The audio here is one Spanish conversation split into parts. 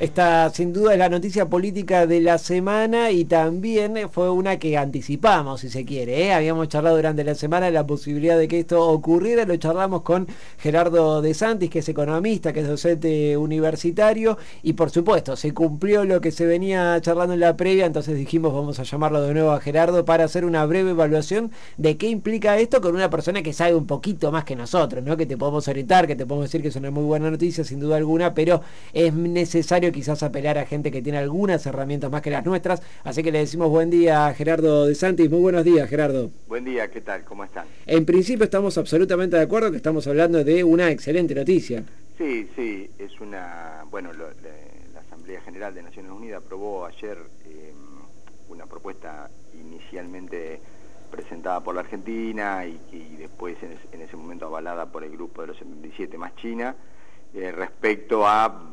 Esta sin duda es la noticia política de la semana y también fue una que anticipamos, si se quiere, ¿eh? Habíamos charlado durante la semana de la posibilidad de que esto ocurriera, lo charlamos con Gerardo De Santis, que es economista, que es docente universitario, y por supuesto, se cumplió lo que se venía charlando en la previa, entonces dijimos vamos a llamarlo de nuevo a Gerardo para hacer una breve evaluación de qué implica esto con una persona que sabe un poquito más que nosotros, ¿no? Que te podemos orientar, que te podemos decir que es una muy buena noticia, sin duda alguna, pero es necesario quizás apelar a gente que tiene algunas herramientas más que las nuestras, así que le decimos buen día a Gerardo De Santis. Muy buenos días, Gerardo. Buen día, ¿qué tal? ¿Cómo están? En principio estamos absolutamente de acuerdo que estamos hablando de una excelente noticia. Sí, es una... Bueno, la Asamblea General de Naciones Unidas aprobó ayer una propuesta inicialmente presentada por la Argentina y después en ese momento avalada por el grupo de los 77 más China, respecto a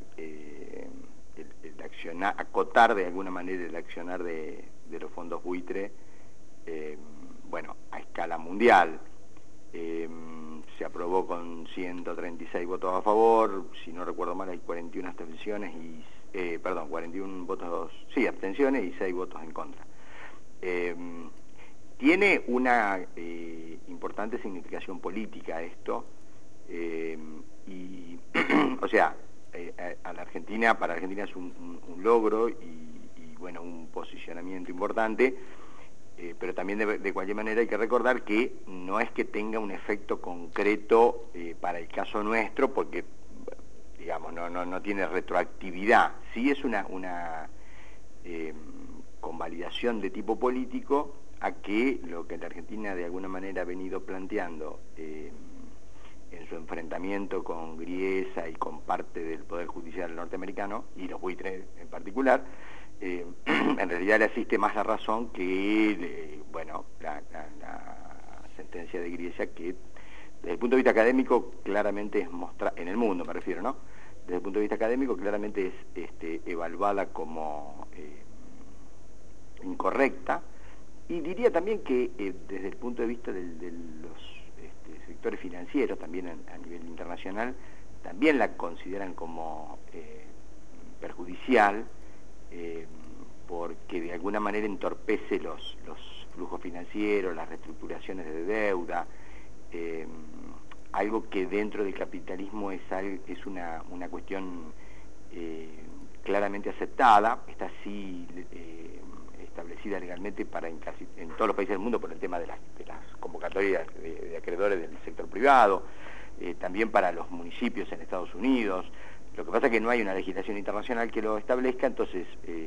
acotar de alguna manera el accionar de los fondos buitre, bueno, a escala mundial. Se aprobó con 136 votos a favor, si no recuerdo mal hay 41 abstenciones y 41 votos, sí, abstenciones y 6 votos en contra. Tiene una importante significación política esto, y o sea, a la Argentina, para Argentina es un logro y bueno, un posicionamiento importante, pero también de cualquier manera hay que recordar que no es que tenga un efecto concreto para el caso nuestro, porque digamos no tiene retroactividad. Sí es una convalidación de tipo político a que lo que la Argentina de alguna manera ha venido planteando en su enfrentamiento con Griesa y con parte del Poder Judicial norteamericano, y los buitres en particular, en realidad le asiste más la razón que, bueno, la sentencia de Griesa, que desde el punto de vista académico claramente es en el mundo me refiero, ¿no? Desde el punto de vista académico claramente es evaluada como incorrecta, y diría también que desde el punto de vista de los sectores financieros, también a nivel internacional, también la consideran como perjudicial, porque de alguna manera entorpece los flujos financieros, las reestructuraciones de deuda, algo que dentro del capitalismo es una cuestión claramente aceptada, está así establecida legalmente en todos los países del mundo por el tema de las convocatorias de acreedores del sector privado, también para los municipios en Estados Unidos. Lo que pasa es que no hay una legislación internacional que lo establezca, entonces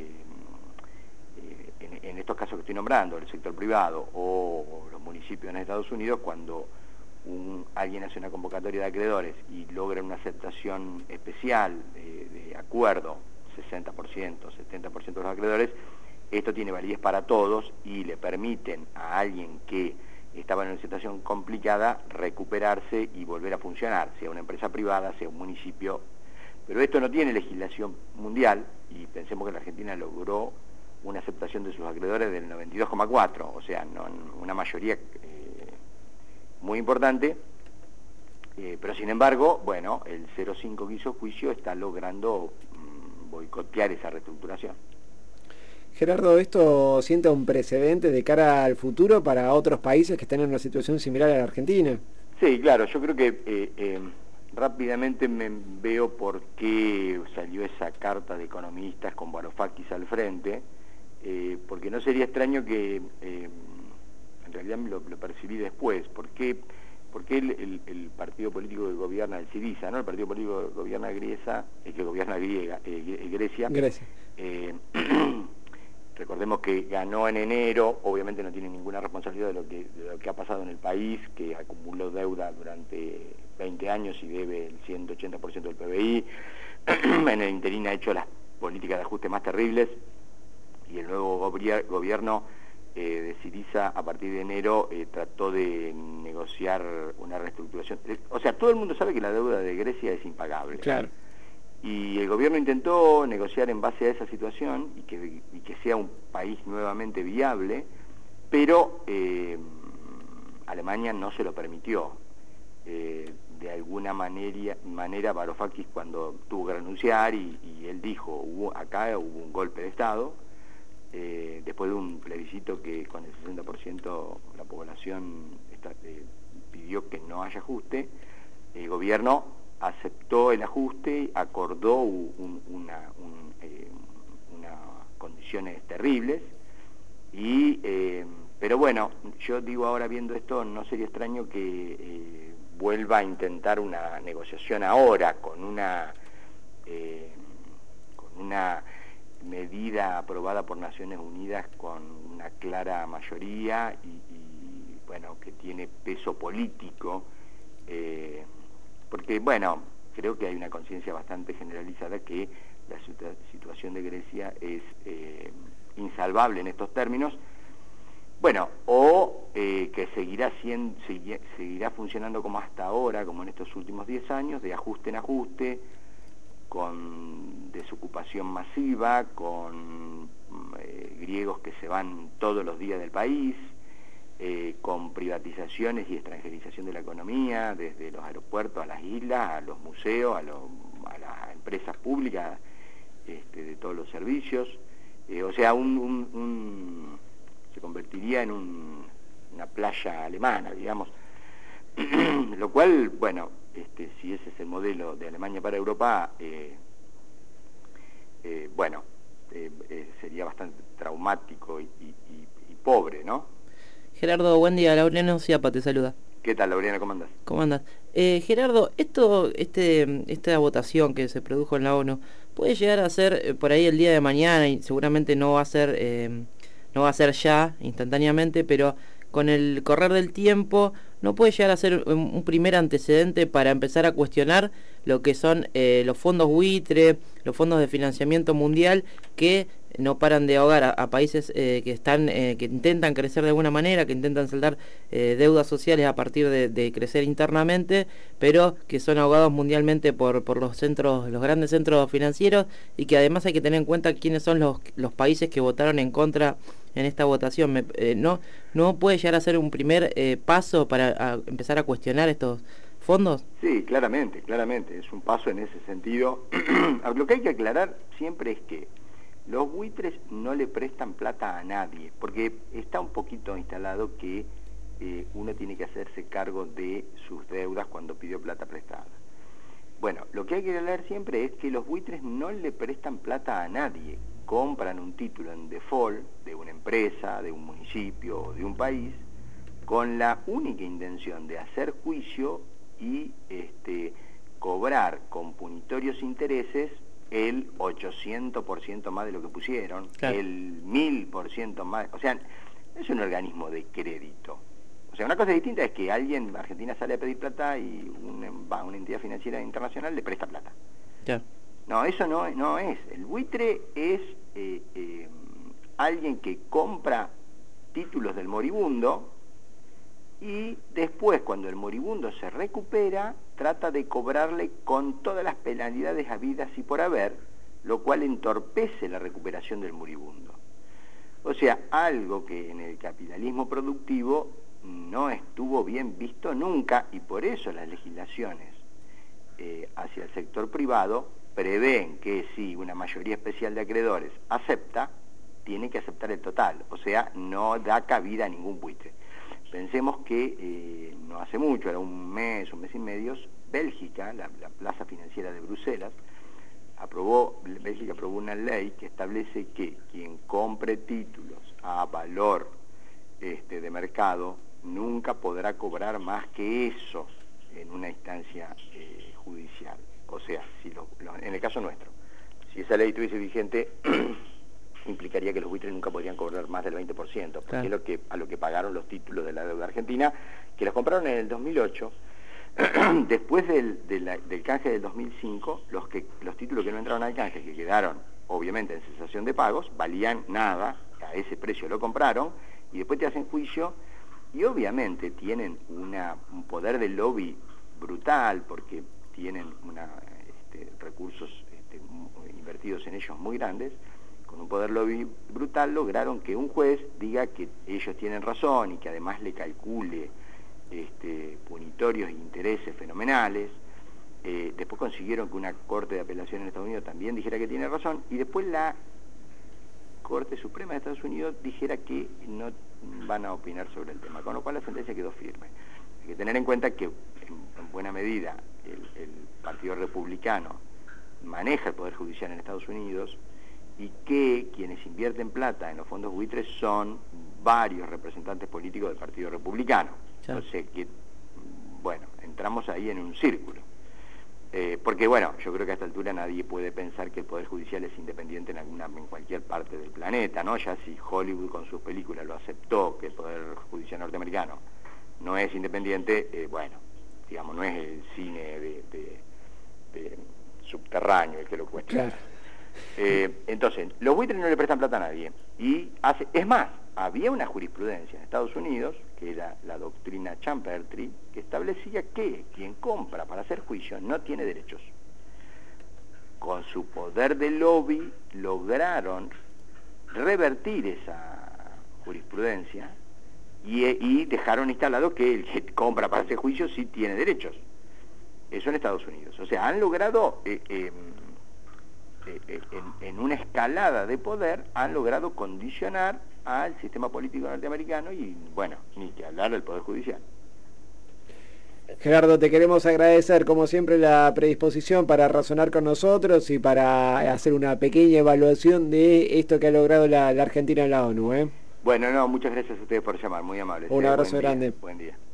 en estos casos que estoy nombrando, el sector privado o los municipios en Estados Unidos, cuando alguien hace una convocatoria de acreedores y logra una aceptación especial de acuerdo, 60%, 70% de los acreedores, esto tiene validez para todos y le permiten a alguien que estaba en una situación complicada recuperarse y volver a funcionar, sea una empresa privada, sea un municipio. Pero esto no tiene legislación mundial, y pensemos que la Argentina logró una aceptación de sus acreedores del 92,4%, o sea, una mayoría muy importante, pero sin embargo, bueno, el 0,5 que hizo juicio está logrando boicotear esa reestructuración. Gerardo, ¿esto sienta un precedente de cara al futuro para otros países que estén en una situación similar a la Argentina? Sí, claro, yo creo que rápidamente me veo por qué salió esa carta de economistas con Varoufakis al frente, porque no sería extraño que, en realidad lo percibí después, ¿por qué el partido político que gobierna el Syriza, ¿no? El partido político que gobierna Grecia, Grecia. Recordemos que ganó en enero, obviamente no tiene ninguna responsabilidad de lo que ha pasado en el país, que acumuló deuda durante 20 años y debe el 180% del PBI. En el interín ha hecho las políticas de ajuste más terribles, y el nuevo gobierno de Syriza a partir de enero trató de negociar una reestructuración. O sea, todo el mundo sabe que la deuda de Grecia es impagable. Claro. Y el gobierno intentó negociar en base a esa situación y que sea un país nuevamente viable, pero Alemania no se lo permitió. de alguna manera Varoufakis cuando tuvo que renunciar y él dijo, acá hubo un golpe de Estado, después de un plebiscito que con el 60% la población pidió que no haya ajuste, el gobierno aceptó el ajuste, acordó unas condiciones terribles, pero bueno, yo digo ahora viendo esto, no sería extraño que vuelva a intentar una negociación ahora con una medida aprobada por Naciones Unidas con una clara mayoría y bueno, que tiene peso político, porque bueno, creo que hay una conciencia bastante generalizada que la situación de Grecia es insalvable en estos términos, bueno, o que seguirá funcionando como hasta ahora, como en estos últimos 10 años, de ajuste en ajuste, con desocupación masiva, con griegos que se van todos los días del país, con privatizaciones y extranjerización de la economía, desde los aeropuertos a las islas, a los museos, a las empresas públicas, de todos los servicios, o sea, se convertiría en una playa alemana, digamos, lo cual, bueno, si ese es el modelo de Alemania para Europa, bueno, sería bastante traumático y pobre, ¿no? Gerardo, buen día, Laureano Ciapa te saluda. ¿Qué tal, Laureano? ¿Cómo andás? ¿Cómo andas? Gerardo, esta votación que se produjo en la ONU, ¿puede llegar a ser por ahí el día de mañana? Y seguramente no va a ser ya, instantáneamente, pero con el correr del tiempo, ¿no puede llegar a ser un primer antecedente para empezar a cuestionar lo que son los fondos buitre, los fondos de financiamiento mundial, que no paran de ahogar a países que intentan crecer de alguna manera, que intentan saldar deudas sociales a partir de crecer internamente, pero que son ahogados mundialmente por los grandes centros financieros, y que además hay que tener en cuenta quiénes son los países que votaron en contra en esta votación? ¿No puede llegar a ser un primer paso para empezar a cuestionar estos fondos? Sí, claramente, es un paso en ese sentido. Lo que hay que aclarar siempre es que los buitres no le prestan plata a nadie, porque está un poquito instalado que uno tiene que hacerse cargo de sus deudas cuando pidió plata prestada. Bueno, lo que hay que aclarar siempre es que los buitres no le prestan plata a nadie, compran un título en default de una empresa, de un municipio o de un país, con la única intención de hacer juicio y cobrar con punitorios intereses el 800% más de lo que pusieron, claro, el 1000% más, o sea, es un organismo de crédito. O sea, una cosa distinta es que alguien en Argentina sale a pedir plata y una entidad financiera internacional le presta plata. Yeah. No, eso no es. El buitre es alguien que compra títulos del moribundo y después, cuando el moribundo se recupera, trata de cobrarle con todas las penalidades habidas y por haber, lo cual entorpece la recuperación del moribundo. O sea, algo que en el capitalismo productivo no estuvo bien visto nunca, y por eso las legislaciones hacia el sector privado prevén que si una mayoría especial de acreedores acepta, tiene que aceptar el total, o sea, no da cabida a ningún buitre. Pensemos que no hace mucho, era un mes y medio, Bélgica, la plaza financiera de Bruselas, Bélgica aprobó una ley que establece que quien compre títulos a valor de mercado nunca podrá cobrar más que eso en una instancia judicial. O sea, en el caso nuestro, si esa ley estuviese vigente, implicaría que los buitres nunca podrían cobrar más del 20%, porque claro, es a lo que pagaron los títulos de la deuda argentina, que los compraron en el 2008, después del canje del 2005, los títulos que no entraron al canje, que quedaron obviamente en cesación de pagos, valían nada, a ese precio lo compraron, y después te hacen juicio, y obviamente tienen un poder de lobby brutal, porque tienen recursos invertidos en ellos muy grandes. Con un poder lobby brutal lograron que un juez diga que ellos tienen razón y que además le calcule punitorios e intereses fenomenales. Después consiguieron que una Corte de Apelación en Estados Unidos también dijera que tiene razón, y después la Corte Suprema de Estados Unidos dijera que no van a opinar sobre el tema, con lo cual la sentencia quedó firme. Hay que tener en cuenta que en buena medida el Partido Republicano maneja el Poder Judicial en Estados Unidos, y que quienes invierten plata en los fondos buitres son varios representantes políticos del Partido Republicano. Entonces, bueno, entramos ahí en un círculo. Porque bueno, yo creo que a esta altura nadie puede pensar que el Poder Judicial es independiente en cualquier parte del planeta, ¿no? Ya si Hollywood con sus películas lo aceptó, que el Poder Judicial norteamericano no es independiente, bueno, digamos, no es el cine de subterráneo el que lo cuestiona. Claro. Entonces, los buitres no le prestan plata a nadie. Es más, había una jurisprudencia en Estados Unidos, que era la doctrina Champerty, que establecía que quien compra para hacer juicio no tiene derechos. Con su poder de lobby lograron revertir esa jurisprudencia y dejaron instalado que el que compra para hacer juicio sí tiene derechos. Eso en Estados Unidos. O sea, han logrado... en una escalada de poder han logrado condicionar al sistema político norteamericano y, bueno, ni que hablar del Poder Judicial. Gerardo, te queremos agradecer como siempre la predisposición para razonar con nosotros y para hacer una pequeña evaluación de esto que ha logrado la Argentina en la ONU. Bueno, no, muchas gracias a ustedes por llamar, muy amables. Un abrazo grande. Buen día.